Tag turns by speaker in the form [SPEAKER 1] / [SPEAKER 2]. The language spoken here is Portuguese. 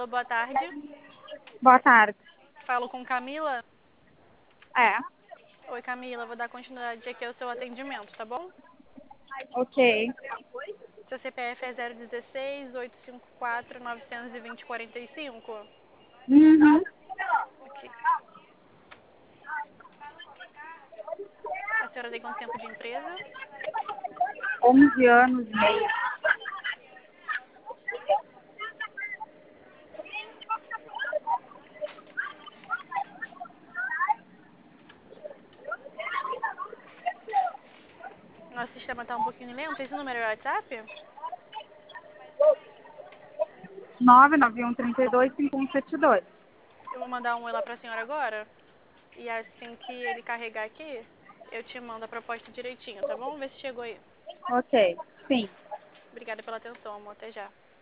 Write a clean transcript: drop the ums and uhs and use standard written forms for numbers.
[SPEAKER 1] Alô, boa tarde.
[SPEAKER 2] Boa tarde.
[SPEAKER 1] Falo com Camila.
[SPEAKER 2] É,
[SPEAKER 1] Oi, Camila. Vou dar continuidade aqui ao seu atendimento, tá bom?
[SPEAKER 2] ok.
[SPEAKER 1] Seu CPF é 016 854 920 45.
[SPEAKER 2] Uhum.
[SPEAKER 1] Ok. A senhora tem quanto tempo de empresa?
[SPEAKER 2] 11 anos e meio.
[SPEAKER 1] Nosso sistema tá um pouquinho lento. Esse número é o WhatsApp?
[SPEAKER 2] 991325172.
[SPEAKER 1] Eu vou mandar um oi lá pra senhora agora. E assim que ele carregar aqui, eu te mando a proposta direitinho, tá bom? Vê se chegou aí.
[SPEAKER 2] Ok, sim.
[SPEAKER 1] Obrigada pela atenção, amor. Até já.